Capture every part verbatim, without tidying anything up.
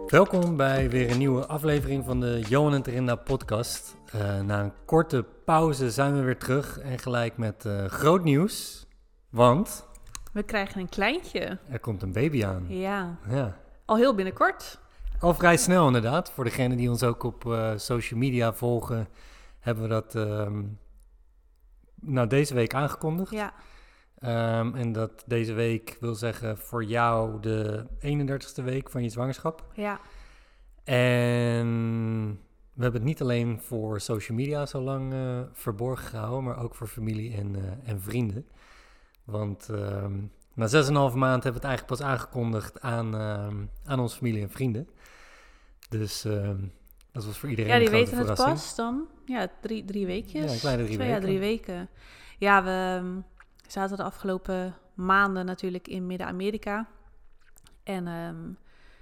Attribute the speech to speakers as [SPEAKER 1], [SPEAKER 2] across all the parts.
[SPEAKER 1] Welkom bij weer een nieuwe aflevering van de Johan en Terinda podcast. Uh, na een korte pauze zijn we weer terug en gelijk met uh, groot nieuws, want...
[SPEAKER 2] We krijgen een kleintje.
[SPEAKER 1] Er komt een baby aan.
[SPEAKER 2] Ja,
[SPEAKER 1] ja.
[SPEAKER 2] Al heel binnenkort.
[SPEAKER 1] Al vrij snel inderdaad. Voor degenen die ons ook op uh, social media volgen, hebben we dat uh, nou, deze week aangekondigd.
[SPEAKER 2] Ja.
[SPEAKER 1] Um, en dat deze week wil zeggen voor jou de eenendertigste week van je zwangerschap.
[SPEAKER 2] Ja.
[SPEAKER 1] En we hebben het niet alleen voor social media zo lang uh, verborgen gehouden, maar ook voor familie en, uh, en vrienden. Want um, na zes en een halve maand hebben we het eigenlijk pas aangekondigd aan, uh, aan onze familie en vrienden. Dus uh, dat was voor iedereen
[SPEAKER 2] ja,
[SPEAKER 1] een grote
[SPEAKER 2] verrassing. Ja, die weten het pas dan. Ja, drie, drie weekjes.
[SPEAKER 1] Ja, een kleine drie
[SPEAKER 2] Twee,
[SPEAKER 1] weken.
[SPEAKER 2] Ja, drie weken. Ja, we um, zaten de afgelopen maanden natuurlijk in Midden-Amerika. En um,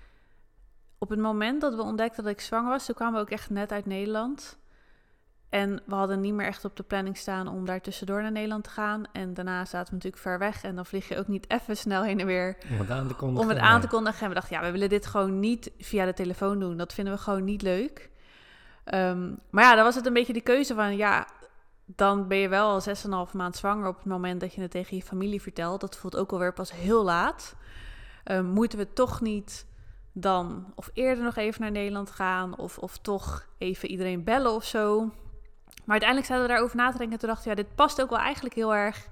[SPEAKER 2] op het moment dat we ontdekten dat ik zwanger was, toen kwamen we ook echt net uit Nederland. En we hadden niet meer echt op de planning staan om daar tussendoor naar Nederland te gaan. En daarna zaten we natuurlijk ver weg. En dan vlieg je ook niet even snel heen en weer
[SPEAKER 1] om het aan te kondigen.
[SPEAKER 2] Om het aan te kondigen. En we dachten, ja, we willen dit gewoon niet via de telefoon doen. Dat vinden we gewoon niet leuk. Um, maar ja, dan was het een beetje die keuze van, ja, dan ben je wel al zes en een half maand zwanger op het moment dat je het tegen je familie vertelt. Dat voelt ook alweer pas heel laat. Um, moeten we toch niet dan of eerder nog even naar Nederland gaan of, of toch even iedereen bellen of zo. Maar uiteindelijk zaten we daarover na te denken en toen dachten we, ja, dit past ook wel eigenlijk heel erg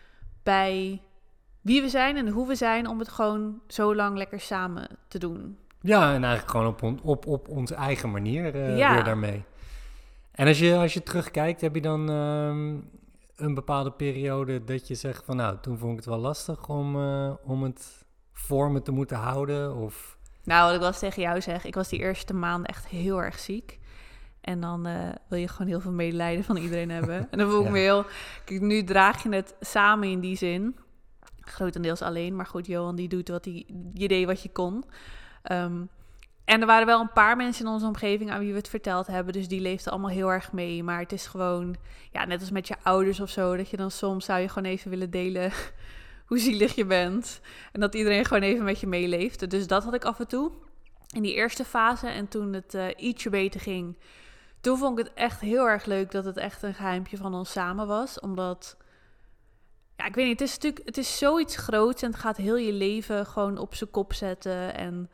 [SPEAKER 2] bij wie we zijn en hoe we zijn om het gewoon zo lang lekker samen te doen.
[SPEAKER 1] Ja, en eigenlijk gewoon op, on, op, op onze eigen manier uh,
[SPEAKER 2] ja.
[SPEAKER 1] weer daarmee. En als je, als je terugkijkt, heb je dan um, een bepaalde periode dat je zegt van nou, toen vond ik het wel lastig om, uh, om het voor me te moeten houden? Of...
[SPEAKER 2] Nou, wat ik wel eens tegen jou zeg, ik was die eerste maanden echt heel erg ziek. En dan uh, wil je gewoon heel veel medelijden van iedereen hebben. En dan voel ik ja. me heel... Kijk, nu draag je het samen in die zin. Grotendeels alleen. Maar goed, Johan die doet wat hij... Je deed wat je kon. Um, en er waren wel een paar mensen in onze omgeving aan wie we het verteld hebben. Dus die leefden allemaal heel erg mee. Maar het is gewoon... Ja, net als met je ouders of zo. Dat je dan soms zou je gewoon even willen delen hoe zielig je bent. En dat iedereen gewoon even met je meeleeft. Dus dat had ik af en toe. In die eerste fase. En toen het uh, ietsje beter ging... Toen vond ik het echt heel erg leuk dat het echt een geheimpje van ons samen was. Omdat, ja, ik weet niet, het is natuurlijk, het is zoiets groots en het gaat heel je leven gewoon op zijn kop zetten. En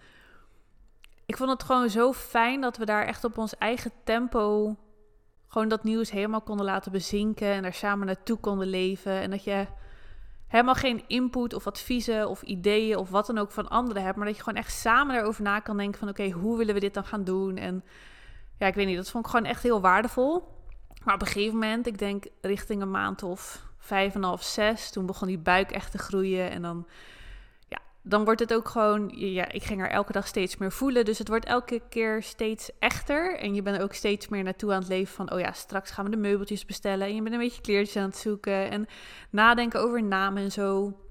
[SPEAKER 2] ik vond het gewoon zo fijn dat we daar echt op ons eigen tempo gewoon dat nieuws helemaal konden laten bezinken. En daar samen naartoe konden leven. En dat je helemaal geen input of adviezen of ideeën of wat dan ook van anderen hebt. Maar dat je gewoon echt samen daarover na kan denken van oké, okay, hoe willen we dit dan gaan doen? En ja, ik weet niet, dat vond ik gewoon echt heel waardevol. Maar op een gegeven moment, ik denk richting een maand of vijf en half, zes, toen begon die buik echt te groeien. En dan, ja, dan wordt het ook gewoon, ja, ik ging er elke dag steeds meer voelen. Dus het wordt elke keer steeds echter. En je bent er ook steeds meer naartoe aan het leven van, oh ja, straks gaan we de meubeltjes bestellen. En je bent een beetje kleertjes aan het zoeken en nadenken over namen en zo.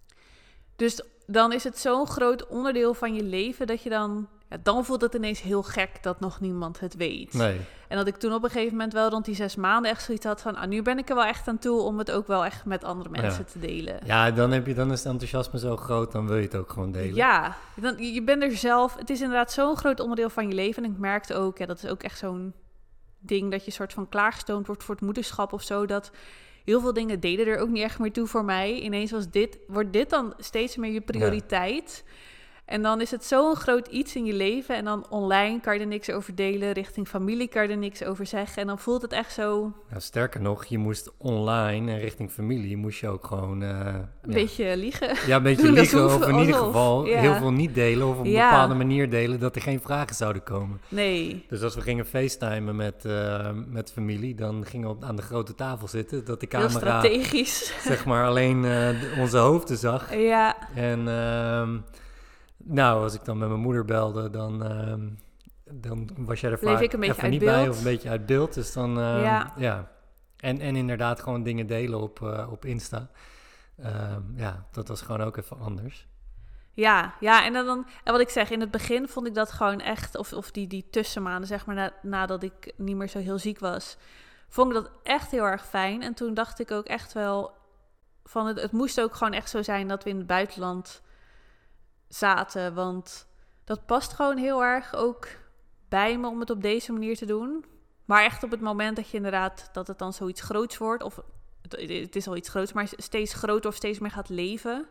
[SPEAKER 2] Dus dan is het zo'n groot onderdeel van je leven dat je dan... Ja, dan voelt het ineens heel gek dat nog niemand het weet.
[SPEAKER 1] Nee.
[SPEAKER 2] En dat ik toen op een gegeven moment wel rond die zes maanden echt zoiets had van... Ah, nu ben ik er wel echt aan toe om het ook wel echt met andere mensen
[SPEAKER 1] ja.
[SPEAKER 2] te delen.
[SPEAKER 1] Ja, dan, heb je, dan is het enthousiasme zo groot, dan wil je het ook gewoon delen.
[SPEAKER 2] Ja, dan, je bent er zelf... Het is inderdaad zo'n groot onderdeel van je leven. En ik merkte ook, ja, dat is ook echt zo'n ding... dat je soort van klaargestoomd wordt voor het moederschap of zo... dat heel veel dingen deden er ook niet echt meer toe voor mij. Ineens was dit, wordt dit dan steeds meer je prioriteit... Ja. En dan is het zo'n groot iets in je leven. En dan online kan je er niks over delen. Richting familie kan je er niks over zeggen. En dan voelt het echt zo...
[SPEAKER 1] Ja, sterker nog, je moest online en richting familie... moest je ook gewoon... Uh,
[SPEAKER 2] een
[SPEAKER 1] ja.
[SPEAKER 2] beetje liegen.
[SPEAKER 1] Ja, een beetje liegen. Of in ieder
[SPEAKER 2] alsof.
[SPEAKER 1] geval
[SPEAKER 2] ja.
[SPEAKER 1] heel veel niet delen. Of op een
[SPEAKER 2] ja.
[SPEAKER 1] bepaalde manier delen dat er geen vragen zouden komen.
[SPEAKER 2] Nee.
[SPEAKER 1] Dus als we gingen facetimen met, uh, met familie... dan gingen we op, aan de grote tafel zitten. Dat de camera...
[SPEAKER 2] Heel strategisch.
[SPEAKER 1] Zeg maar alleen uh, onze hoofden zag.
[SPEAKER 2] Ja.
[SPEAKER 1] En... Uh, Nou, als ik dan met mijn moeder belde, dan, uh, dan was jij er
[SPEAKER 2] Bleef
[SPEAKER 1] vaak
[SPEAKER 2] ik een beetje
[SPEAKER 1] even
[SPEAKER 2] uit
[SPEAKER 1] niet
[SPEAKER 2] beeld.
[SPEAKER 1] bij of een beetje uit beeld. Dus dan, uh,
[SPEAKER 2] ja.
[SPEAKER 1] ja. En, en inderdaad gewoon dingen delen op, uh, op Insta. Uh, ja, dat was gewoon ook even anders.
[SPEAKER 2] Ja, ja en, dan, en wat ik zeg, in het begin vond ik dat gewoon echt, of, of die, die tussenmaanden, zeg maar, na, nadat ik niet meer zo heel ziek was, vond ik dat echt heel erg fijn. En toen dacht ik ook echt wel, van het, het moest ook gewoon echt zo zijn dat we in het buitenland zaten, want dat past gewoon heel erg ook bij me om het op deze manier te doen. Maar echt op het moment dat je inderdaad, dat het dan zoiets groots wordt, of het, het is al iets groots, maar steeds groter of steeds meer gaat leven.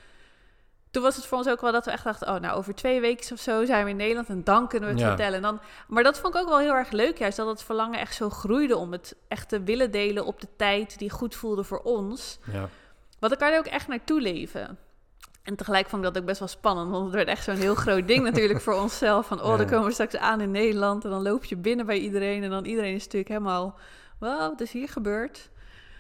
[SPEAKER 2] Toen was het voor ons ook wel dat we echt dachten, oh, nou, over twee weken of zo zijn we in Nederland en dan kunnen we het
[SPEAKER 1] Ja.
[SPEAKER 2] vertellen. En dan, maar dat vond ik ook wel heel erg leuk, juist dat het verlangen echt zo groeide om het echt te willen delen op de tijd die goed voelde voor ons.
[SPEAKER 1] Ja.
[SPEAKER 2] Want ik kan er ook echt naartoe leven. En tegelijk vond ik dat ook best wel spannend, want het werd echt zo'n heel groot ding natuurlijk voor onszelf. Van, oh, dan komen we straks aan in Nederland en dan loop je binnen bij iedereen en dan iedereen is natuurlijk helemaal, wow, wat is hier gebeurd?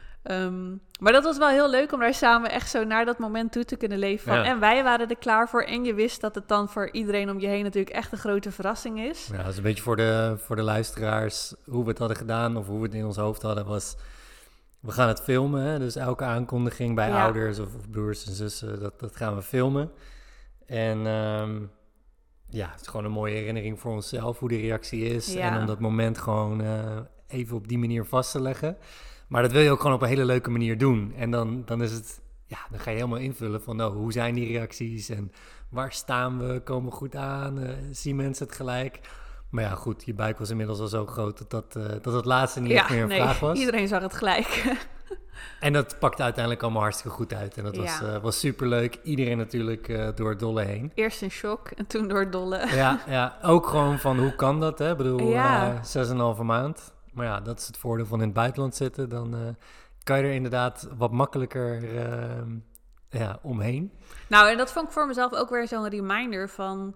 [SPEAKER 2] Um, maar dat was wel heel leuk om daar samen echt zo naar dat moment toe te kunnen leven. Van,
[SPEAKER 1] Ja.
[SPEAKER 2] En wij waren er klaar voor en je wist dat het dan voor iedereen om je heen natuurlijk echt een grote verrassing is.
[SPEAKER 1] Ja, dat is een beetje voor de, voor de luisteraars hoe we het hadden gedaan of hoe we het in ons hoofd hadden was... We gaan het filmen, hè? Dus elke aankondiging bij
[SPEAKER 2] Ja.
[SPEAKER 1] ouders of, of broers en zussen, dat, dat gaan we filmen. En um, ja, het is gewoon een mooie herinnering voor onszelf hoe de reactie is.
[SPEAKER 2] Ja.
[SPEAKER 1] En om dat moment gewoon uh, even op die manier vast te leggen. Maar dat wil je ook gewoon op een hele leuke manier doen. En dan, dan is het, ja, dan ga je helemaal invullen van, nou, hoe zijn die reacties en waar staan we, komen we goed aan, uh, zien mensen het gelijk? Maar ja, goed, je buik was inmiddels al zo groot dat dat, uh, dat het laatste niet
[SPEAKER 2] Ja,
[SPEAKER 1] echt meer een
[SPEAKER 2] nee,
[SPEAKER 1] vraag was.
[SPEAKER 2] iedereen zag het gelijk.
[SPEAKER 1] En dat pakte uiteindelijk allemaal hartstikke goed uit. En dat
[SPEAKER 2] Ja.
[SPEAKER 1] was, uh, was superleuk. Iedereen natuurlijk uh, door het dolle heen.
[SPEAKER 2] Eerst in shock en toen door het dolle.
[SPEAKER 1] Ja, ja, ook gewoon van hoe kan dat, hè? Ik bedoel,
[SPEAKER 2] Ja.
[SPEAKER 1] uh, zes en een halve maand. Maar ja, dat is het voordeel van in het buitenland zitten. Dan uh, kan je er inderdaad wat makkelijker uh, ja, omheen.
[SPEAKER 2] Nou, en dat vond ik voor mezelf ook weer zo'n reminder van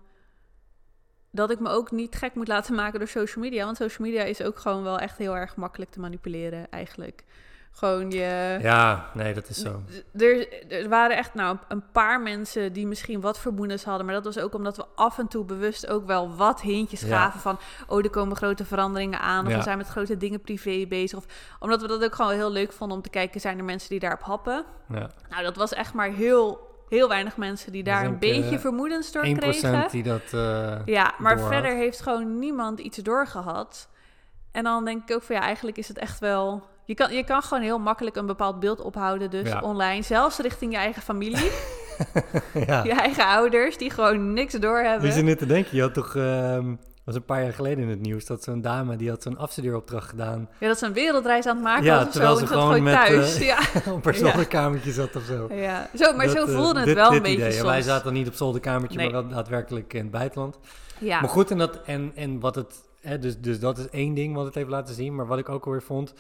[SPEAKER 2] dat ik me ook niet gek moet laten maken door social media. Want social media is ook gewoon wel echt heel erg makkelijk te manipuleren eigenlijk. Gewoon je...
[SPEAKER 1] Ja, nee, dat is zo.
[SPEAKER 2] Er, er waren echt nou een paar mensen die misschien wat vermoedens hadden. Maar dat was ook omdat we af en toe bewust ook wel wat hintjes
[SPEAKER 1] Ja.
[SPEAKER 2] gaven van... oh, er komen grote veranderingen aan. Of
[SPEAKER 1] Ja.
[SPEAKER 2] we zijn met grote dingen privé bezig. Of, omdat we dat ook gewoon heel leuk vonden om te kijken... zijn er mensen die daarop happen?
[SPEAKER 1] Ja.
[SPEAKER 2] Nou, dat was echt maar heel, heel weinig mensen die daar
[SPEAKER 1] Ik
[SPEAKER 2] een
[SPEAKER 1] denk,
[SPEAKER 2] beetje
[SPEAKER 1] uh,
[SPEAKER 2] vermoedens door
[SPEAKER 1] één
[SPEAKER 2] kregen.
[SPEAKER 1] procent die dat uh,
[SPEAKER 2] Ja, maar
[SPEAKER 1] doorhad.
[SPEAKER 2] verder heeft gewoon niemand iets doorgehad. En dan denk ik ook van ja, eigenlijk is het echt wel... Je kan, je kan gewoon heel makkelijk een bepaald beeld ophouden, dus
[SPEAKER 1] Ja.
[SPEAKER 2] online. Zelfs richting je eigen familie,
[SPEAKER 1] ja.
[SPEAKER 2] je eigen ouders, die gewoon niks doorhebben.
[SPEAKER 1] Wie zit nu te denken? Je had toch... Um, was een paar jaar geleden in het nieuws dat zo'n dame die had zo'n afstudeeropdracht gedaan.
[SPEAKER 2] Ja, dat ze een wereldreis aan het maken
[SPEAKER 1] Ja,
[SPEAKER 2] was of
[SPEAKER 1] terwijl
[SPEAKER 2] zo.
[SPEAKER 1] ze
[SPEAKER 2] En dat
[SPEAKER 1] gewoon
[SPEAKER 2] gewoon
[SPEAKER 1] met,
[SPEAKER 2] thuis.
[SPEAKER 1] uh,
[SPEAKER 2] ja.
[SPEAKER 1] op haar zolderkamertje zat of zo.
[SPEAKER 2] ja, zo, maar
[SPEAKER 1] Dat,
[SPEAKER 2] zo
[SPEAKER 1] uh,
[SPEAKER 2] voelde het
[SPEAKER 1] dit,
[SPEAKER 2] wel
[SPEAKER 1] dit
[SPEAKER 2] een beetje
[SPEAKER 1] idee.
[SPEAKER 2] soms.
[SPEAKER 1] Wij zaten dan niet op zolderkamertje,
[SPEAKER 2] Nee.
[SPEAKER 1] maar wel daadwerkelijk in het buitenland.
[SPEAKER 2] Ja.
[SPEAKER 1] Maar goed, en, dat, en, en wat het... Hè, dus, dus dat is één ding wat het heeft laten zien. Maar wat ik ook alweer vond...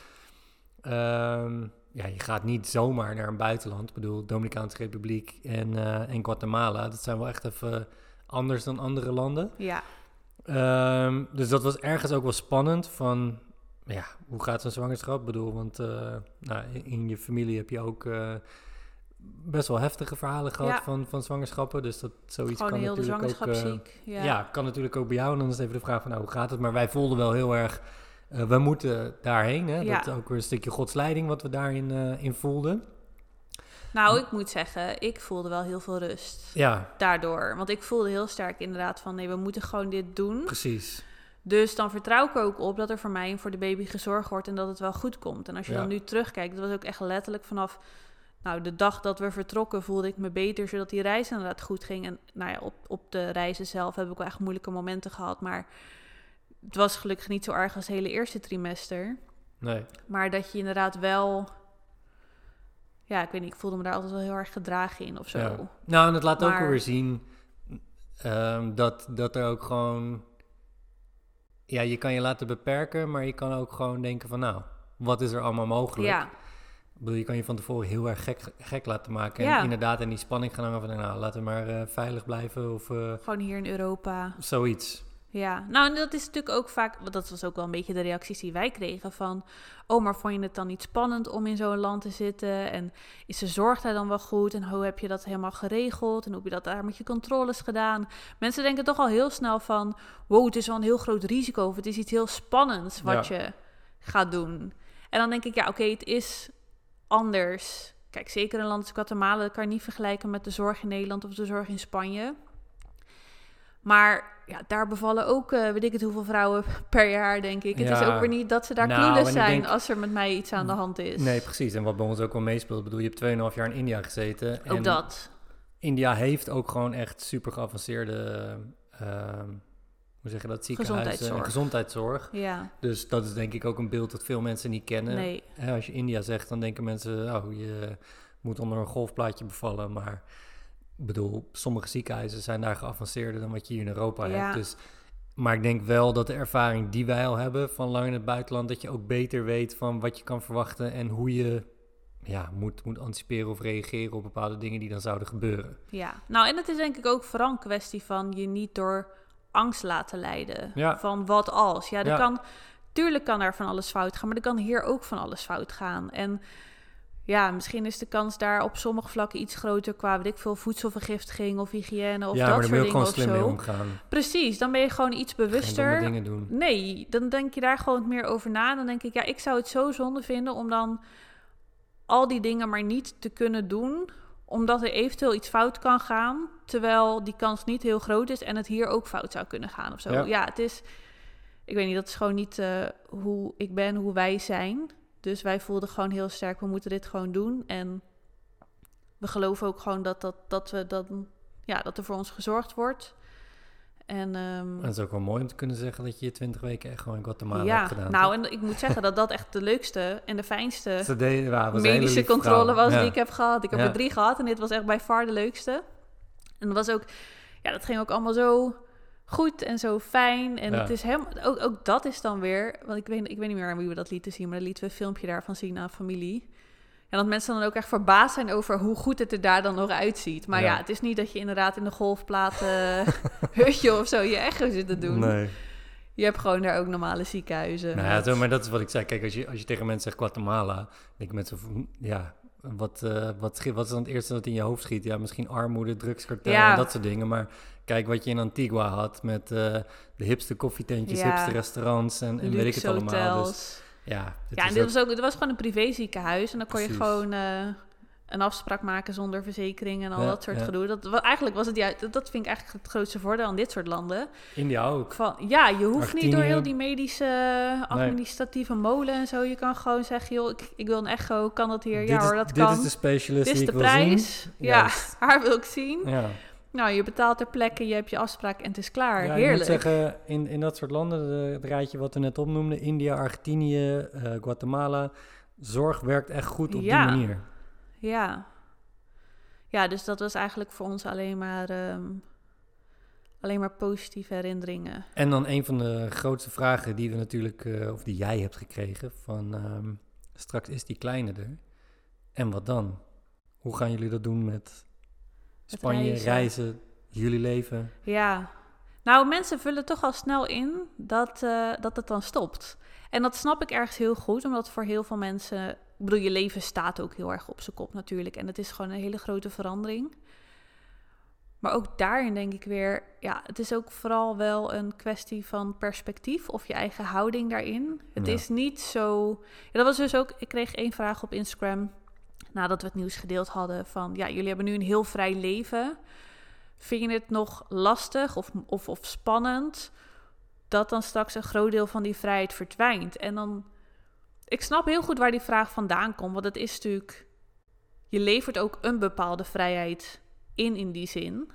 [SPEAKER 1] Um, ja, je gaat niet zomaar naar een buitenland. Ik bedoel, Dominicaanse Republiek en, uh, en Guatemala. Dat zijn wel echt even anders dan andere landen.
[SPEAKER 2] Ja.
[SPEAKER 1] Um, dus dat was ergens ook wel spannend van... Ja, hoe gaat zo'n zwangerschap? Ik bedoel, want uh, nou, in, in je familie heb je ook... Uh, best wel heftige verhalen gehad
[SPEAKER 2] Ja.
[SPEAKER 1] van, van zwangerschappen. Dus dat zoiets
[SPEAKER 2] Gewoon
[SPEAKER 1] kan
[SPEAKER 2] heel de
[SPEAKER 1] natuurlijk ook... Uh,
[SPEAKER 2] zwangerschapsziek. Ja.
[SPEAKER 1] ja, kan natuurlijk ook bij jou. En dan is het even de vraag van, nou, hoe gaat het? Maar wij voelden wel heel erg... Uh, we moeten daarheen. Hè?
[SPEAKER 2] Ja.
[SPEAKER 1] Dat is ook weer een stukje godsleiding wat we daarin uh, in voelden.
[SPEAKER 2] Nou, ik moet zeggen, ik voelde wel heel veel rust.
[SPEAKER 1] Ja.
[SPEAKER 2] Daardoor. Want ik voelde heel sterk inderdaad van... nee, we moeten gewoon dit doen.
[SPEAKER 1] Precies.
[SPEAKER 2] Dus dan vertrouw ik er ook op dat er voor mij en voor de baby gezorgd wordt... en dat het wel goed komt. En als je
[SPEAKER 1] Ja.
[SPEAKER 2] dan nu terugkijkt, dat was ook echt letterlijk vanaf... nou, de dag dat we vertrokken voelde ik me beter... zodat die reis inderdaad goed ging. En nou ja, op, op de reizen zelf heb ik wel echt moeilijke momenten gehad... maar het was gelukkig niet zo erg als het hele eerste trimester.
[SPEAKER 1] Nee.
[SPEAKER 2] Maar dat je inderdaad wel... ja, ik weet niet, ik voelde me daar altijd wel heel erg gedragen in of zo.
[SPEAKER 1] Ja. Nou, en het laat
[SPEAKER 2] Maar-
[SPEAKER 1] ook weer zien um, dat, dat er ook gewoon... Ja, je kan je laten beperken, maar je kan ook gewoon denken van... nou, wat is er allemaal mogelijk?
[SPEAKER 2] Ja,
[SPEAKER 1] Ik bedoel, je kan je van tevoren heel erg gek, gek laten maken.
[SPEAKER 2] Ja.
[SPEAKER 1] En inderdaad in die spanning gaan hangen van... nou, laten we maar uh, veilig blijven of uh,
[SPEAKER 2] gewoon hier in Europa.
[SPEAKER 1] zoiets.
[SPEAKER 2] Ja, nou en dat is natuurlijk ook vaak... want dat was ook wel een beetje de reacties die wij kregen van... oh, maar vond je het dan niet spannend om in zo'n land te zitten? En is de zorg daar dan wel goed? En hoe heb je dat helemaal geregeld? En hoe heb je dat daar met je controles gedaan? Mensen denken toch al heel snel van... wow, het is wel een heel groot risico... of het is iets heel spannends wat
[SPEAKER 1] Ja.
[SPEAKER 2] je gaat doen. En dan denk ik, ja, oké, okay, het is anders. Kijk, zeker een land als Guatemala... dat kan je niet vergelijken met de zorg in Nederland... of de zorg in Spanje... Maar ja, daar bevallen ook, uh, weet ik het, hoeveel vrouwen per jaar, denk ik. Het
[SPEAKER 1] Ja.
[SPEAKER 2] is ook weer niet dat ze daar
[SPEAKER 1] Nou,
[SPEAKER 2] clueless
[SPEAKER 1] en ik
[SPEAKER 2] zijn
[SPEAKER 1] denk-
[SPEAKER 2] als er met mij iets aan de hand is.
[SPEAKER 1] Nee, precies. En wat bij ons ook wel meespeelt... ik bedoel, je hebt tweeënhalf jaar in India gezeten.
[SPEAKER 2] Ook
[SPEAKER 1] en
[SPEAKER 2] dat.
[SPEAKER 1] India heeft ook gewoon echt super geavanceerde uh, hoe zeg je dat, ziekenhuizen
[SPEAKER 2] gezondheidszorg.
[SPEAKER 1] en gezondheidszorg.
[SPEAKER 2] Ja.
[SPEAKER 1] Dus dat is denk ik ook een beeld dat veel mensen niet kennen.
[SPEAKER 2] Nee.
[SPEAKER 1] Hè, als je India zegt, dan denken mensen, oh, je moet onder een golfplaatje bevallen. Maar ik bedoel, sommige ziekenhuizen zijn daar geavanceerder dan wat je hier in Europa
[SPEAKER 2] Ja.
[SPEAKER 1] hebt. Dus, maar ik denk wel dat de ervaring die wij al hebben van lang in het buitenland, dat je ook beter weet van wat je kan verwachten en hoe je ja, moet, moet anticiperen of reageren op bepaalde dingen die dan zouden gebeuren.
[SPEAKER 2] Ja, nou en het is denk ik ook vooral een kwestie van je niet door angst laten leiden.
[SPEAKER 1] Ja.
[SPEAKER 2] Van wat als. Ja, er
[SPEAKER 1] Ja.
[SPEAKER 2] kan, tuurlijk kan er van alles fout gaan, maar er kan hier ook van alles fout gaan. En ja, misschien is de kans daar op sommige vlakken iets groter qua, weet ik veel, voedselvergiftiging of hygiëne of
[SPEAKER 1] ja,
[SPEAKER 2] dat
[SPEAKER 1] maar daar
[SPEAKER 2] soort
[SPEAKER 1] moet je ook
[SPEAKER 2] dingen
[SPEAKER 1] gewoon
[SPEAKER 2] of
[SPEAKER 1] slim mee
[SPEAKER 2] zo.
[SPEAKER 1] omgaan.
[SPEAKER 2] Precies, dan ben je gewoon iets
[SPEAKER 1] Geen
[SPEAKER 2] bewuster.
[SPEAKER 1] domme dingen doen.
[SPEAKER 2] Nee, dan denk je daar gewoon meer over na. Dan denk ik, ja, ik zou het zo zonde vinden om dan al die dingen maar niet te kunnen doen, omdat er eventueel iets fout kan gaan, terwijl die kans niet heel groot is en het hier ook fout zou kunnen gaan of zo.
[SPEAKER 1] Ja.
[SPEAKER 2] Ja, het is, ik weet niet, dat is gewoon niet uh, hoe ik ben, hoe wij zijn. Dus wij voelden gewoon heel sterk, we moeten dit gewoon doen. En we geloven ook gewoon dat, dat, dat, we dan, ja, dat er voor ons gezorgd wordt. En, um,
[SPEAKER 1] en het is ook wel mooi om te kunnen zeggen dat je je twintig weken echt gewoon in Guatemala
[SPEAKER 2] ja,
[SPEAKER 1] hebt gedaan.
[SPEAKER 2] nou,
[SPEAKER 1] toch?
[SPEAKER 2] en ik moet zeggen dat dat echt de leukste en de fijnste
[SPEAKER 1] Ze deden, ja, was een hele
[SPEAKER 2] medische
[SPEAKER 1] lieve
[SPEAKER 2] controle
[SPEAKER 1] vrouw.
[SPEAKER 2] was
[SPEAKER 1] Ja.
[SPEAKER 2] die ik heb gehad. Ik heb
[SPEAKER 1] Ja.
[SPEAKER 2] er drie gehad en dit was echt bij far de leukste. En dat was ook, ja, dat ging ook allemaal zo goed en zo fijn. En
[SPEAKER 1] Ja.
[SPEAKER 2] het is helemaal, ook, ook dat is dan weer, want ik weet, ik weet niet meer aan wie we dat lieten zien, maar dan lieten we een filmpje daarvan zien aan familie. En dat mensen dan ook echt verbaasd zijn over hoe goed het er daar dan nog uitziet. Maar ja,
[SPEAKER 1] Ja.
[SPEAKER 2] het is niet dat je inderdaad in de golfplaten hutje of zo je echo zit te doen.
[SPEAKER 1] Nee.
[SPEAKER 2] Je hebt gewoon daar ook normale ziekenhuizen.
[SPEAKER 1] Nou ja,
[SPEAKER 2] met-
[SPEAKER 1] zo, maar dat is wat ik zei. Kijk, als je, als je tegen mensen zegt Guatemala, denk ik met zo van, ja, wat, uh, wat, schiet, wat is dan het eerste dat in je hoofd schiet? Ja, misschien armoede, drugskartel
[SPEAKER 2] Ja.
[SPEAKER 1] en dat soort dingen. Maar kijk wat je in Antigua had met uh, de hipste koffietentjes,
[SPEAKER 2] Ja.
[SPEAKER 1] hipste restaurants en, en weet ik het
[SPEAKER 2] luxe
[SPEAKER 1] allemaal. Dus
[SPEAKER 2] hotels.
[SPEAKER 1] ja, het
[SPEAKER 2] Ja,
[SPEAKER 1] is
[SPEAKER 2] en dit
[SPEAKER 1] ook-
[SPEAKER 2] was ook, het was gewoon een privéziekenhuis. En dan kon je
[SPEAKER 1] Precies.
[SPEAKER 2] gewoon uh, een afspraak maken zonder verzekering en al
[SPEAKER 1] Ja,
[SPEAKER 2] dat soort
[SPEAKER 1] ja.
[SPEAKER 2] gedoe. Dat, wa- eigenlijk was het juist, dat, dat vind ik eigenlijk het grootste voordeel aan dit soort landen.
[SPEAKER 1] India ook.
[SPEAKER 2] Van, ja, je hoeft niet
[SPEAKER 1] Argentinië.
[SPEAKER 2] door heel die medische, administratieve molen en zo. Je kan gewoon zeggen, joh, ik, ik wil een echo, kan dat hier?
[SPEAKER 1] Dit
[SPEAKER 2] Ja
[SPEAKER 1] is,
[SPEAKER 2] hoor, dat
[SPEAKER 1] dit
[SPEAKER 2] kan.
[SPEAKER 1] is de specialist
[SPEAKER 2] Dit is
[SPEAKER 1] die
[SPEAKER 2] de
[SPEAKER 1] ik wil
[SPEAKER 2] prijs.
[SPEAKER 1] zien.
[SPEAKER 2] Ja,
[SPEAKER 1] Juist.
[SPEAKER 2] haar wil ik zien.
[SPEAKER 1] Ja.
[SPEAKER 2] Nou, je betaalt ter plekke, je hebt je afspraak en het is klaar.
[SPEAKER 1] Ja,
[SPEAKER 2] Heerlijk.
[SPEAKER 1] ik moet zeggen, in, in dat soort landen, de, het rijtje wat we net opnoemden, India, Argentinië, uh, Guatemala, zorg werkt echt goed op
[SPEAKER 2] Ja.
[SPEAKER 1] die manier.
[SPEAKER 2] Ja. Ja, dus dat was eigenlijk voor ons alleen maar, um, alleen maar positieve herinneringen.
[SPEAKER 1] En dan een van de grootste vragen die we natuurlijk, uh, of die jij hebt gekregen, van um, straks is die kleine er. En wat dan? Hoe gaan jullie dat doen met Spanje, reizen, reizen jullie leven?
[SPEAKER 2] Ja, nou mensen vullen toch al snel in dat, uh, dat het dan stopt. En dat snap ik ergens heel goed, omdat voor heel veel mensen, ik bedoel, je leven staat ook heel erg op zijn kop natuurlijk. En het is gewoon een hele grote verandering. Maar ook daarin denk ik weer, ja, het is ook vooral wel een kwestie van perspectief of je eigen houding daarin. Het
[SPEAKER 1] Ja.
[SPEAKER 2] is niet zo, ja, dat was dus ook, ik kreeg één vraag op Instagram nadat we het nieuws gedeeld hadden van, ja, jullie hebben nu een heel vrij leven. Vind je het nog lastig of, of, of spannend dat dan straks een groot deel van die vrijheid verdwijnt? En dan, ik snap heel goed waar die vraag vandaan komt, want het is natuurlijk, je levert ook een bepaalde vrijheid in in die zin.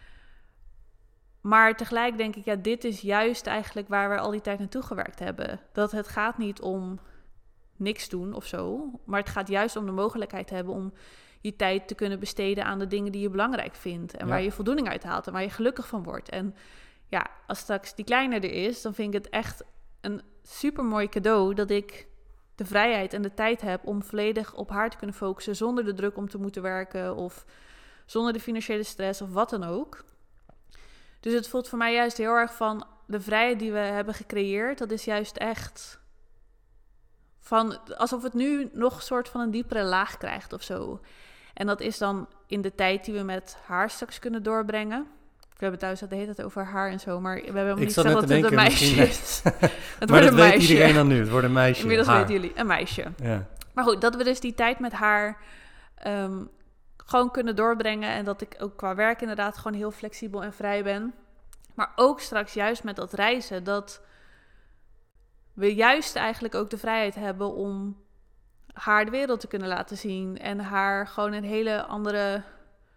[SPEAKER 2] Maar tegelijk denk ik, ja, dit is juist eigenlijk waar we al die tijd naartoe gewerkt hebben. Dat het gaat niet om niks doen of zo, maar het gaat juist om de mogelijkheid hebben om je tijd te kunnen besteden aan de dingen die je belangrijk vindt en
[SPEAKER 1] Ja.
[SPEAKER 2] waar je voldoening uit haalt en waar je gelukkig van wordt. En ja, als straks die kleine er is, dan vind ik het echt een supermooi cadeau dat ik de vrijheid en de tijd heb om volledig op haar te kunnen focussen zonder de druk om te moeten werken of zonder de financiële stress of wat dan ook. Dus het voelt voor mij juist heel erg van de vrijheid die we hebben gecreëerd, dat is juist echt van alsof het nu nog een soort van een diepere laag krijgt of zo. En dat is dan in de tijd die we met haar straks kunnen doorbrengen. We hebben thuis het de hele tijd over haar en zo, maar we hebben
[SPEAKER 1] Ik
[SPEAKER 2] niet
[SPEAKER 1] zat
[SPEAKER 2] gezegd
[SPEAKER 1] net
[SPEAKER 2] dat
[SPEAKER 1] te
[SPEAKER 2] het een
[SPEAKER 1] denken,
[SPEAKER 2] meisje
[SPEAKER 1] misschien-
[SPEAKER 2] is. Het
[SPEAKER 1] maar
[SPEAKER 2] wordt
[SPEAKER 1] dat
[SPEAKER 2] een
[SPEAKER 1] weet
[SPEAKER 2] meisje.
[SPEAKER 1] iedereen dan nu, het wordt een meisje.
[SPEAKER 2] Inmiddels
[SPEAKER 1] haar.
[SPEAKER 2] weten jullie, een meisje.
[SPEAKER 1] Ja.
[SPEAKER 2] Maar goed, dat we dus die tijd met haar um, gewoon kunnen doorbrengen. En dat ik ook qua werk inderdaad gewoon heel flexibel en vrij ben. Maar ook straks juist met dat reizen, dat we juist eigenlijk ook de vrijheid hebben om haar de wereld te kunnen laten zien. En haar gewoon een hele andere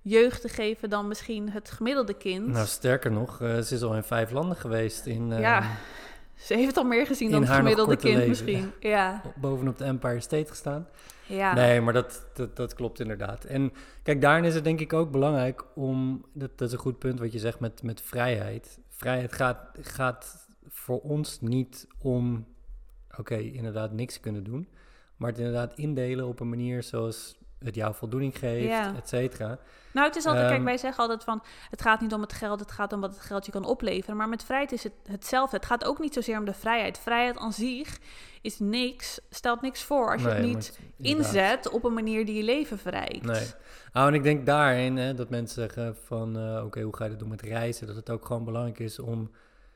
[SPEAKER 2] jeugd te geven dan misschien het gemiddelde kind.
[SPEAKER 1] Nou, sterker nog, uh, ze is al in vijf landen geweest. In, uh,
[SPEAKER 2] ja, ze heeft al meer gezien dan het gemiddelde kind leven. misschien. Ja.
[SPEAKER 1] Bovenop de Empire State gestaan.
[SPEAKER 2] Ja.
[SPEAKER 1] Nee, maar dat, dat, dat klopt inderdaad. En kijk, daarin is het denk ik ook belangrijk om... Dat, dat is een goed punt wat je zegt met, met vrijheid. Vrijheid gaat, gaat voor ons niet om... Oké, okay, inderdaad niks kunnen doen. Maar het inderdaad indelen op een manier zoals het jou voldoening geeft, ja. et cetera.
[SPEAKER 2] Nou, het is altijd, um, kijk, wij zeggen altijd van... Het gaat niet om het geld, het gaat om wat het geld je kan opleveren. Maar met vrijheid is het hetzelfde. Het gaat ook niet zozeer om de vrijheid. Vrijheid aan zich is niks, stelt niks voor als je nee, het niet inzet op een manier die je leven verrijkt.
[SPEAKER 1] Nee. Nou, en ik denk daarin hè, dat mensen zeggen van... Uh, Oké, okay, hoe ga je dat doen met reizen? Dat het ook gewoon belangrijk is om...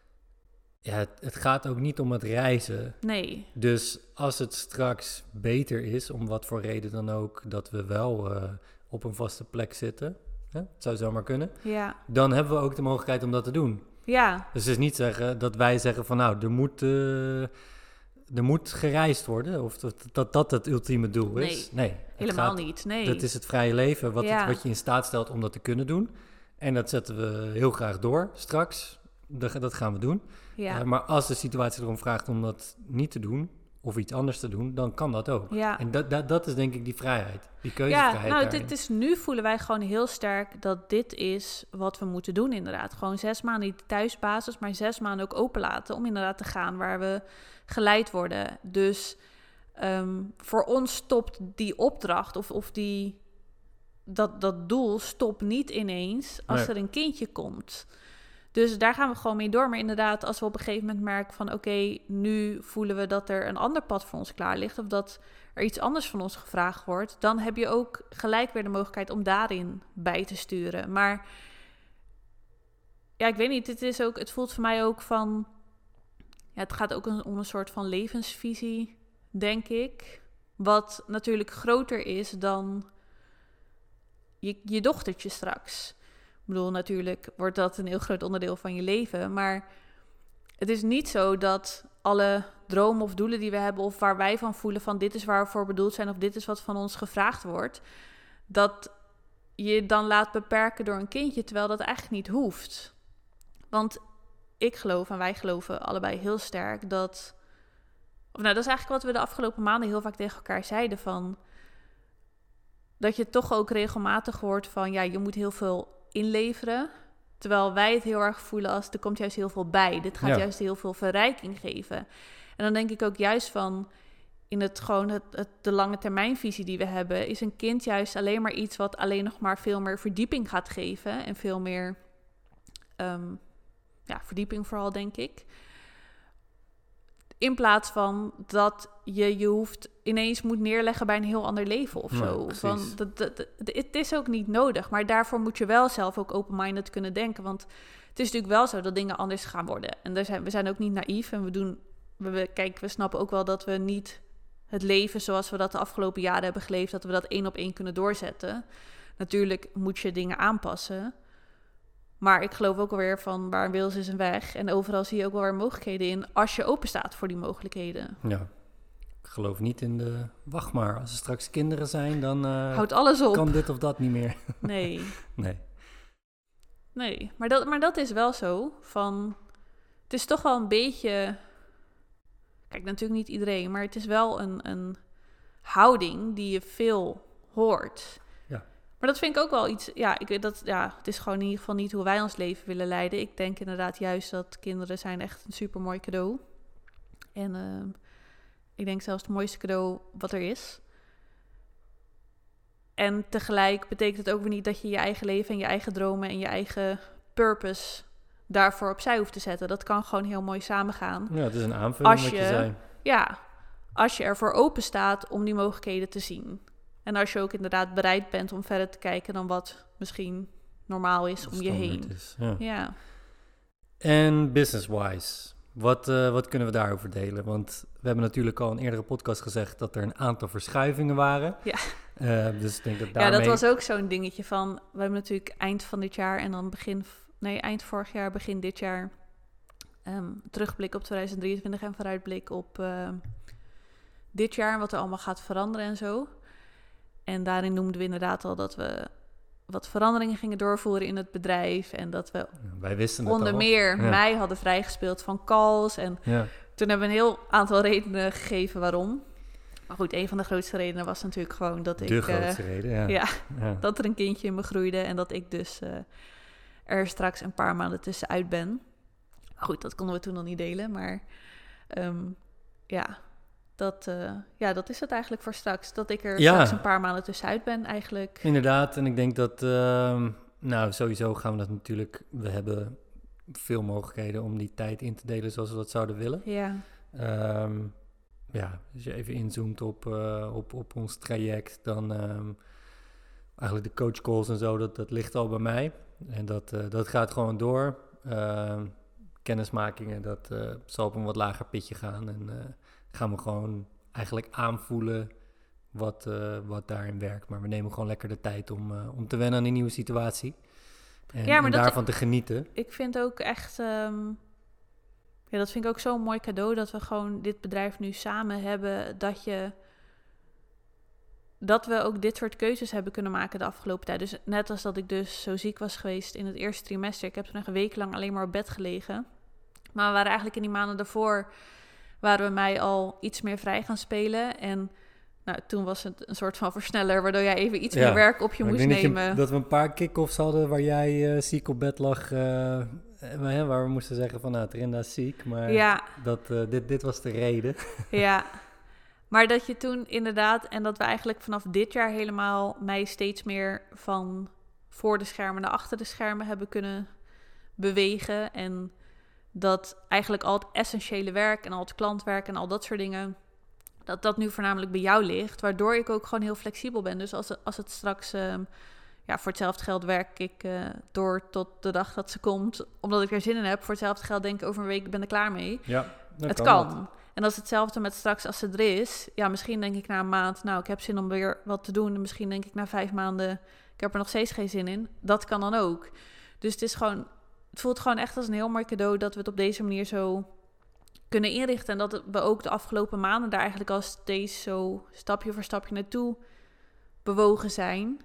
[SPEAKER 1] Ja, het, het gaat ook niet om het reizen.
[SPEAKER 2] Nee.
[SPEAKER 1] Dus als het straks beter is, om wat voor reden dan ook... dat we wel uh, op een vaste plek zitten... Hè? Het zou zomaar kunnen...
[SPEAKER 2] Ja.
[SPEAKER 1] Dan hebben we ook de mogelijkheid om dat te doen.
[SPEAKER 2] Ja.
[SPEAKER 1] Dus het is niet zeggen dat wij zeggen van... nou, er moet... Uh, Er moet gereisd worden, of dat dat, dat het ultieme doel is.
[SPEAKER 2] Nee,
[SPEAKER 1] nee
[SPEAKER 2] helemaal
[SPEAKER 1] gaat,
[SPEAKER 2] niet. Nee.
[SPEAKER 1] Dat is het vrije leven wat,
[SPEAKER 2] ja.
[SPEAKER 1] het, wat je in staat stelt om dat te kunnen doen. En dat zetten we heel graag door straks. Dat, dat gaan we doen.
[SPEAKER 2] Ja.
[SPEAKER 1] Uh, maar als de situatie erom vraagt om dat niet te doen... of iets anders te doen, dan kan dat ook.
[SPEAKER 2] Ja.
[SPEAKER 1] En dat, dat, dat is denk ik die vrijheid. Die keuzevrijheid.
[SPEAKER 2] Ja, nou, dit is, nu voelen wij gewoon heel sterk dat dit is wat we moeten doen inderdaad. Gewoon zes maanden niet thuisbasis, maar zes maanden ook openlaten... om inderdaad te gaan waar we geleid worden. Dus um, voor ons stopt die opdracht of, of die, dat, dat doel stopt niet ineens als nee. er een kindje komt. Dus daar gaan we gewoon mee door. Maar inderdaad, als we op een gegeven moment merken van... oké, okay, nu voelen we dat er een ander pad voor ons klaar ligt... of dat er iets anders van ons gevraagd wordt... dan heb je ook gelijk weer de mogelijkheid om daarin bij te sturen. Maar ja, ik weet niet, het, is ook, het voelt voor mij ook van... Ja, het gaat ook een, om een soort van levensvisie, denk ik. Wat natuurlijk groter is dan je, je dochtertje straks. Ik bedoel, natuurlijk wordt dat een heel groot onderdeel van je leven. Maar het is niet zo dat alle dromen of doelen die we hebben... of waar wij van voelen van dit is waar we voor bedoeld zijn... of dit is wat van ons gevraagd wordt... dat je dan laat beperken door een kindje... terwijl dat eigenlijk niet hoeft. Want ik geloof en wij geloven allebei heel sterk dat... Of nou, dat is eigenlijk wat we de afgelopen maanden heel vaak tegen elkaar zeiden van... dat je toch ook regelmatig hoort van... ja, je moet heel veel inleveren... terwijl wij het heel erg voelen als... er komt juist heel veel bij. Dit gaat ja. juist heel veel verrijking geven. En dan denk ik ook juist van... in het gewoon het, het, de lange termijnvisie die we hebben... is een kind juist alleen maar iets... wat alleen nog maar veel meer verdieping gaat geven... en veel meer... Um, ja, verdieping vooral, denk ik. In plaats van dat je je hoeft ineens moet neerleggen bij een heel ander leven of zo.
[SPEAKER 1] Ja,
[SPEAKER 2] van, dat, dat, dat, het is ook niet nodig, maar daarvoor moet je wel zelf ook open-minded kunnen denken. Want het is natuurlijk wel zo dat dingen anders gaan worden. En daar zijn, we zijn ook niet naïef en we doen... We, we, kijk, we snappen ook wel dat we niet het leven zoals we dat de afgelopen jaren hebben geleefd... dat we dat één op één kunnen doorzetten. Natuurlijk moet je dingen aanpassen... Maar ik geloof ook alweer van waar een wil is, is een weg. En overal zie je ook wel weer mogelijkheden in als je open staat voor die mogelijkheden.
[SPEAKER 1] Ja, ik geloof niet in de wacht maar. Als er straks kinderen zijn, dan uh,
[SPEAKER 2] houdt alles op.
[SPEAKER 1] Kan dit of dat niet meer.
[SPEAKER 2] Nee.
[SPEAKER 1] nee.
[SPEAKER 2] Nee, maar dat, maar dat is wel zo. Van, het is toch wel een beetje... Kijk, natuurlijk niet iedereen, maar het is wel een, een houding die je veel hoort... Maar dat vind ik ook wel iets... Ja, ik, dat, ja, het is gewoon in ieder geval niet hoe wij ons leven willen leiden. Ik denk inderdaad juist dat kinderen zijn echt een supermooi cadeau. En uh, ik denk zelfs het mooiste cadeau wat er is. En tegelijk betekent het ook weer niet dat je je eigen leven... en je eigen dromen en je eigen purpose daarvoor opzij hoeft te zetten. Dat kan gewoon heel mooi samengaan.
[SPEAKER 1] Ja, het is een aanvulling
[SPEAKER 2] als
[SPEAKER 1] wat je,
[SPEAKER 2] je
[SPEAKER 1] zei.
[SPEAKER 2] Ja, als je ervoor open staat om die mogelijkheden te zien... En als je ook inderdaad bereid bent om verder te kijken dan wat misschien normaal is om je heen.
[SPEAKER 1] Is, ja.
[SPEAKER 2] ja.
[SPEAKER 1] En business-wise, wat, uh, wat kunnen we daarover delen? Want we hebben natuurlijk al in een eerdere podcast gezegd dat er een aantal verschuivingen waren.
[SPEAKER 2] Ja,
[SPEAKER 1] uh, dus ik denk dat daarmee...
[SPEAKER 2] ja, dat was ook zo'n dingetje van... We hebben natuurlijk eind van dit jaar en dan begin... Nee, eind vorig jaar, begin dit jaar... Um, terugblik op tweeduizend drieëntwintig en vooruitblik op uh, dit jaar... en wat er allemaal gaat veranderen en zo... En daarin noemden we inderdaad al dat we wat veranderingen gingen doorvoeren in het bedrijf. En dat we
[SPEAKER 1] Ja, wij wisten het
[SPEAKER 2] onder
[SPEAKER 1] al.
[SPEAKER 2] meer
[SPEAKER 1] Ja.
[SPEAKER 2] mij hadden vrijgespeeld van calls. En
[SPEAKER 1] Ja.
[SPEAKER 2] toen hebben we een heel aantal redenen gegeven waarom. Maar goed, een van de grootste redenen was natuurlijk gewoon dat ik...
[SPEAKER 1] De
[SPEAKER 2] eh,
[SPEAKER 1] grootste reden, ja.
[SPEAKER 2] ja,
[SPEAKER 1] Ja.
[SPEAKER 2] dat er een kindje in me groeide en dat ik dus uh, er straks een paar maanden tussenuit ben. Maar goed, dat konden we toen nog niet delen, maar um, ja, dat, uh, ja, dat is het eigenlijk voor straks. Dat ik er
[SPEAKER 1] Ja.
[SPEAKER 2] straks een paar maanden tussenuit ben eigenlijk.
[SPEAKER 1] Inderdaad, en ik denk dat, uh, nou sowieso gaan we dat natuurlijk, we hebben veel mogelijkheden om die tijd in te delen zoals we dat zouden willen.
[SPEAKER 2] Ja.
[SPEAKER 1] Um, ja, als je even inzoomt op, uh, op, op ons traject, dan um, eigenlijk de coachcalls en zo, dat, dat ligt al bij mij. En dat, uh, dat gaat gewoon door. Uh, kennismakingen, dat uh, zal op een wat lager pitje gaan. En uh, gaan we gewoon eigenlijk aanvoelen wat, uh, wat daarin werkt. Maar we nemen gewoon lekker de tijd om, uh, om te wennen aan die nieuwe situatie. En,
[SPEAKER 2] ja, maar
[SPEAKER 1] en daarvan
[SPEAKER 2] ik,
[SPEAKER 1] te genieten.
[SPEAKER 2] Ik vind ook echt... Um, ja, dat vind ik ook zo'n mooi cadeau dat we gewoon dit bedrijf nu samen hebben. Dat je... Dat we ook dit soort keuzes hebben kunnen maken de afgelopen tijd. Dus net als dat ik dus zo ziek was geweest in het eerste trimester. Ik heb toen echt een week lang alleen maar op bed gelegen. Maar we waren eigenlijk in die maanden daarvoor... waren we mij al iets meer vrij gaan spelen. En nou, toen was het een soort van versneller... waardoor jij even iets ja, meer werk op je moest
[SPEAKER 1] ik denk
[SPEAKER 2] nemen.
[SPEAKER 1] Dat, je, dat we een paar kick-offs hadden waar jij uh, ziek op bed lag... Uh, waar we moesten zeggen van, nou, Trinda is ziek. Maar
[SPEAKER 2] ja.
[SPEAKER 1] dat, uh, dit, dit was de reden.
[SPEAKER 2] Ja, maar dat je toen inderdaad... en dat we eigenlijk vanaf dit jaar helemaal... mij steeds meer van voor de schermen naar achter de schermen hebben kunnen bewegen. En dat eigenlijk al het essentiële werk en al het klantwerk en al dat soort dingen... dat dat nu voornamelijk bij jou ligt. Waardoor ik ook gewoon heel flexibel ben. Dus als het, als het straks... Um, ja, voor hetzelfde geld werk ik uh, door tot de dag dat ze komt. Omdat ik er zin in heb. Voor hetzelfde geld denk ik over een week, ik ben er klaar mee.
[SPEAKER 1] Ja, dat
[SPEAKER 2] het
[SPEAKER 1] kan.
[SPEAKER 2] kan. Dat. En dat is hetzelfde met straks als ze er is. Ja, misschien denk ik na een maand... nou, ik heb zin om weer wat te doen. En misschien denk ik na vijf maanden... ik heb er nog steeds geen zin in. Dat kan dan ook. Dus het is gewoon... het voelt gewoon echt als een heel mooi cadeau... dat we het op deze manier zo kunnen inrichten. En dat we ook de afgelopen maanden... daar eigenlijk al steeds zo stapje voor stapje naartoe bewogen zijn...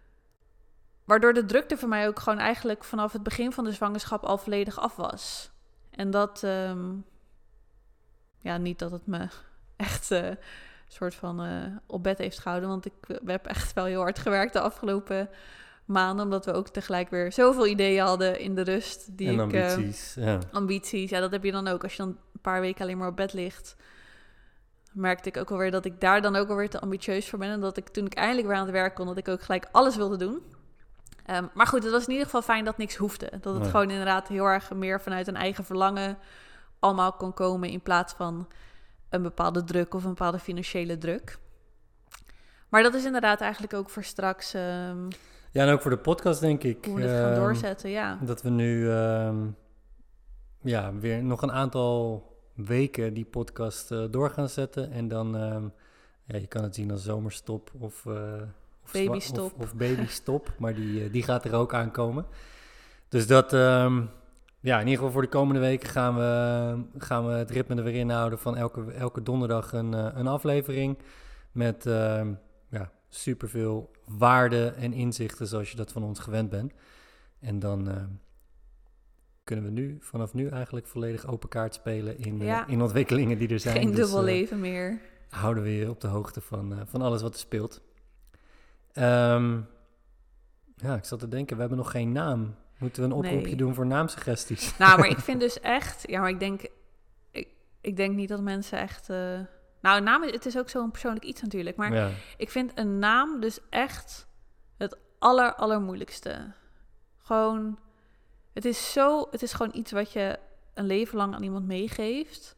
[SPEAKER 2] Waardoor de drukte voor mij ook gewoon eigenlijk vanaf het begin van de zwangerschap al volledig af was. En dat, um, ja, niet dat het me echt een uh, soort van uh, op bed heeft gehouden. Want ik we heb echt wel heel hard gewerkt de afgelopen maanden. Omdat we ook tegelijk weer zoveel ideeën hadden in de rust. Die
[SPEAKER 1] en
[SPEAKER 2] ik,
[SPEAKER 1] ambities. Uh, ja.
[SPEAKER 2] Ambities, ja, dat heb je dan ook. Als je dan een paar weken alleen maar op bed ligt... merkte ik ook alweer dat ik daar dan ook alweer te ambitieus voor ben. En dat ik toen ik eindelijk weer aan het werk kon... dat ik ook gelijk alles wilde doen... Um, maar goed, het was in ieder geval fijn dat niks hoefde. Dat het nee. gewoon inderdaad heel erg meer vanuit een eigen verlangen allemaal kon komen... in plaats van een bepaalde druk of een bepaalde financiële druk. Maar dat is inderdaad eigenlijk ook voor straks... Um,
[SPEAKER 1] ja, en ook voor de podcast denk ik.
[SPEAKER 2] Hoe we het um, gaan doorzetten, ja.
[SPEAKER 1] Dat we nu um, ja, weer nog een aantal weken die podcast uh, door gaan zetten. En dan, um, ja, je kan het zien als zomerstop of... Uh, Of
[SPEAKER 2] babystop.
[SPEAKER 1] Of, of babystop, maar die, die gaat er ook aankomen. Dus dat, um, ja, in ieder geval voor de komende weken gaan we, gaan we het ritme er weer inhouden van elke, elke donderdag een, een aflevering. Met uh, ja, superveel waarde en inzichten zoals je dat van ons gewend bent. En dan uh, kunnen we nu, vanaf nu eigenlijk volledig open kaart spelen in, ja. uh, in ontwikkelingen die er zijn.
[SPEAKER 2] Geen dubbel
[SPEAKER 1] dus, uh,
[SPEAKER 2] leven meer.
[SPEAKER 1] Houden we je op de hoogte van, uh, van alles wat er speelt. Um, ja, ik zat te denken, we hebben nog geen naam. Moeten we een oproepje nee. doen voor naamsuggesties?
[SPEAKER 2] Nou, maar ik vind dus echt... Ja, maar ik denk... Ik, ik denk niet dat mensen echt... Uh, nou, een naam, het is ook zo'n persoonlijk iets natuurlijk. Maar ja. ik vind een naam dus echt het aller, allermoeilijkste. Gewoon... Het is zo... Het is gewoon iets wat je een leven lang aan iemand meegeeft...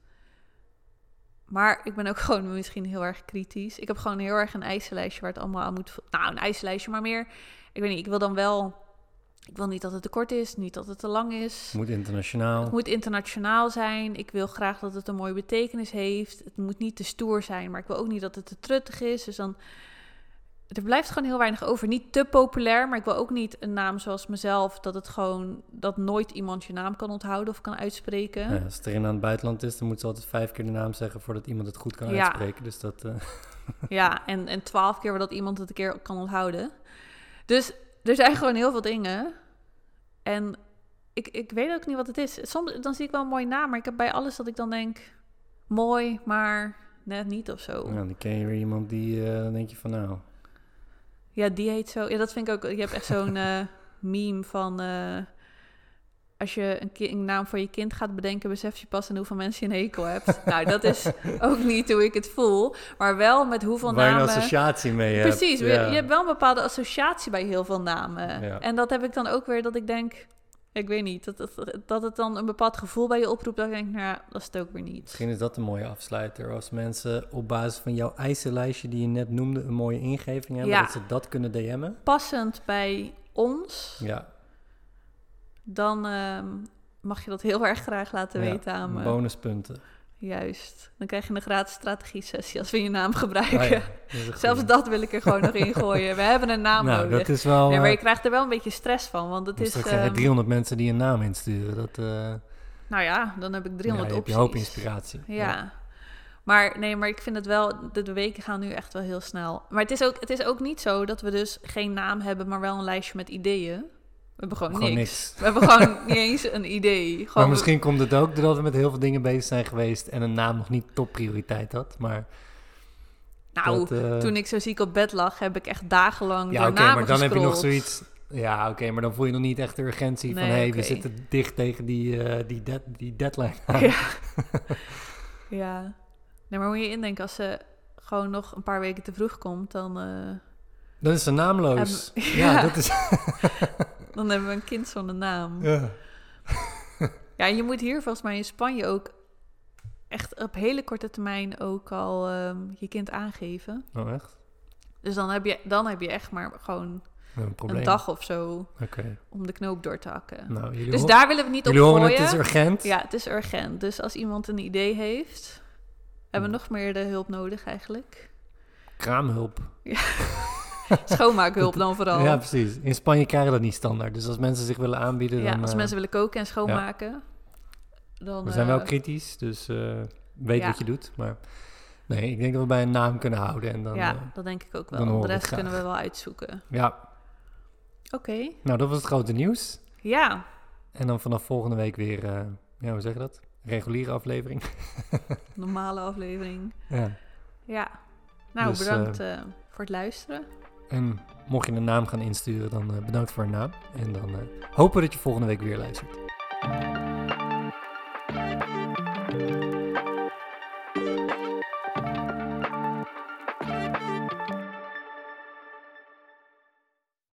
[SPEAKER 2] Maar ik ben ook gewoon misschien heel erg kritisch. Ik heb gewoon heel erg een eisenlijstje waar het allemaal aan moet... Nou, een eisenlijstje, maar meer... Ik weet niet, ik wil dan wel... Ik wil niet dat het te kort is, niet dat het te lang is.
[SPEAKER 1] Het moet internationaal.
[SPEAKER 2] Het moet internationaal zijn. Ik wil graag dat het een mooie betekenis heeft. Het moet niet te stoer zijn, maar ik wil ook niet dat het te truttig is. Dus dan... Er blijft gewoon heel weinig over. Niet te populair, maar ik wil ook niet een naam zoals mezelf... dat het gewoon... dat nooit iemand je naam kan onthouden of kan uitspreken.
[SPEAKER 1] Ja, als het erin aan het buitenland is... dan moet ze altijd vijf keer de naam zeggen... voordat iemand het goed kan ja. uitspreken. Dus dat... Uh...
[SPEAKER 2] Ja, en, en twaalf keer voordat iemand het een keer kan onthouden. Dus er zijn gewoon heel veel dingen. En ik, ik weet ook niet wat het is. Soms dan zie ik wel een mooie naam, maar ik heb bij alles dat ik dan denk... mooi, maar net niet of zo.
[SPEAKER 1] Ja, dan ken je weer iemand die... Uh, dan denk je van nou...
[SPEAKER 2] Ja, die heet zo... Ja, dat vind ik ook... Je hebt echt zo'n uh, meme van... Uh, als je een, ki- een naam voor je kind gaat bedenken... besef je pas aan hoeveel mensen je een hekel hebt. Nou, dat is ook niet hoe ik het voel. Maar wel met hoeveel
[SPEAKER 1] Waar
[SPEAKER 2] namen...
[SPEAKER 1] je een associatie mee hebt.
[SPEAKER 2] Precies,
[SPEAKER 1] ja.
[SPEAKER 2] je, je hebt wel een bepaalde associatie bij heel veel namen.
[SPEAKER 1] Ja.
[SPEAKER 2] En dat heb ik dan ook weer dat ik denk... Ik weet niet, dat, dat, dat het dan een bepaald gevoel bij je oproept... dat ik denk, nou ja, dat is het ook weer niet.
[SPEAKER 1] Misschien is dat een mooie afsluiter. Als mensen op basis van jouw eisenlijstje die je net noemde... een mooie ingeving hebben,
[SPEAKER 2] ja.
[SPEAKER 1] dat ze dat kunnen D M'en.
[SPEAKER 2] Passend bij ons...
[SPEAKER 1] Ja.
[SPEAKER 2] Dan uh, mag je dat heel erg graag laten
[SPEAKER 1] ja,
[SPEAKER 2] weten aan me.
[SPEAKER 1] Bonuspunten.
[SPEAKER 2] Juist. Dan krijg je een gratis strategie-sessie als we je naam gebruiken.
[SPEAKER 1] Oh ja, dat
[SPEAKER 2] Zelfs dat wil ik er gewoon nog in gooien. We hebben een naam
[SPEAKER 1] nou,
[SPEAKER 2] nodig.
[SPEAKER 1] Dat is wel,
[SPEAKER 2] nee, maar je
[SPEAKER 1] uh,
[SPEAKER 2] krijgt er wel een beetje stress van, want het is...
[SPEAKER 1] Dan krijg je
[SPEAKER 2] um,
[SPEAKER 1] driehonderd mensen die een naam insturen. Dat, uh,
[SPEAKER 2] nou ja, dan heb ik driehonderd
[SPEAKER 1] ja,
[SPEAKER 2] opties.
[SPEAKER 1] je hebt je hoop inspiratie.
[SPEAKER 2] Ja.
[SPEAKER 1] ja.
[SPEAKER 2] Maar nee, maar ik vind het wel... De, de weken gaan nu echt wel heel snel. Maar het is, ook, het is ook niet zo dat we dus geen naam hebben, maar wel een lijstje met ideeën. We hebben gewoon,
[SPEAKER 1] gewoon
[SPEAKER 2] niks.
[SPEAKER 1] niks.
[SPEAKER 2] We hebben gewoon niet eens een idee. Gewoon
[SPEAKER 1] maar misschien komt het ook doordat we met heel veel dingen bezig zijn geweest... en een naam nog niet topprioriteit had, maar...
[SPEAKER 2] Nou,
[SPEAKER 1] dat, uh...
[SPEAKER 2] toen ik zo ziek op bed lag, heb ik echt dagenlang
[SPEAKER 1] ja,
[SPEAKER 2] door
[SPEAKER 1] oké,
[SPEAKER 2] namen
[SPEAKER 1] maar dan
[SPEAKER 2] gescrolld.
[SPEAKER 1] heb je nog zoiets... Ja, oké, okay, maar dan voel je nog niet echt de urgentie
[SPEAKER 2] nee,
[SPEAKER 1] van... hé, hey,
[SPEAKER 2] okay.
[SPEAKER 1] we zitten dicht tegen die, uh, die, dead, die deadline aan.
[SPEAKER 2] Ja. ja. Nee, maar moet je indenken, als ze gewoon nog een paar weken te vroeg komt, dan... Uh...
[SPEAKER 1] Dan is ze naamloos.
[SPEAKER 2] Heb...
[SPEAKER 1] Ja, ja, dat is...
[SPEAKER 2] dan hebben we een kind zonder naam.
[SPEAKER 1] Ja.
[SPEAKER 2] Ja, en je moet hier volgens mij in Spanje ook echt op hele korte termijn ook al um, je kind aangeven.
[SPEAKER 1] Oh, echt?
[SPEAKER 2] Dus dan heb je, dan heb je echt maar gewoon
[SPEAKER 1] een,
[SPEAKER 2] een dag of zo
[SPEAKER 1] okay.
[SPEAKER 2] om de knoop door te hakken.
[SPEAKER 1] Nou,
[SPEAKER 2] dus ho- daar willen we niet op
[SPEAKER 1] gooien.
[SPEAKER 2] gooien.
[SPEAKER 1] Het is urgent.
[SPEAKER 2] Ja, het is urgent. Dus als iemand een idee heeft, hebben we nog meer de hulp nodig eigenlijk.
[SPEAKER 1] Kraamhulp.
[SPEAKER 2] Ja. Schoonmaakhulp dan vooral.
[SPEAKER 1] Ja, precies. In Spanje krijgen dat niet standaard. Dus als mensen zich willen aanbieden...
[SPEAKER 2] Ja,
[SPEAKER 1] dan,
[SPEAKER 2] als
[SPEAKER 1] uh,
[SPEAKER 2] mensen willen koken en schoonmaken... Ja. Dan,
[SPEAKER 1] we zijn wel
[SPEAKER 2] uh,
[SPEAKER 1] kritisch, dus uh, weet
[SPEAKER 2] ja.
[SPEAKER 1] wat je doet. Maar nee, ik denk dat we bij een naam kunnen houden. En dan,
[SPEAKER 2] ja,
[SPEAKER 1] uh,
[SPEAKER 2] dat denk ik ook wel. De rest kunnen we wel uitzoeken.
[SPEAKER 1] Ja.
[SPEAKER 2] Oké. Okay.
[SPEAKER 1] Nou, dat was het grote nieuws.
[SPEAKER 2] Ja.
[SPEAKER 1] En dan vanaf volgende week weer... Uh, ja, hoe zeg je dat? Reguliere aflevering.
[SPEAKER 2] Normale aflevering.
[SPEAKER 1] Ja.
[SPEAKER 2] Ja. Nou,
[SPEAKER 1] dus,
[SPEAKER 2] bedankt uh,
[SPEAKER 1] uh,
[SPEAKER 2] voor het luisteren.
[SPEAKER 1] En mocht je een naam gaan insturen, dan uh, bedankt voor een naam. En dan uh, hopen we dat je volgende week weer luistert.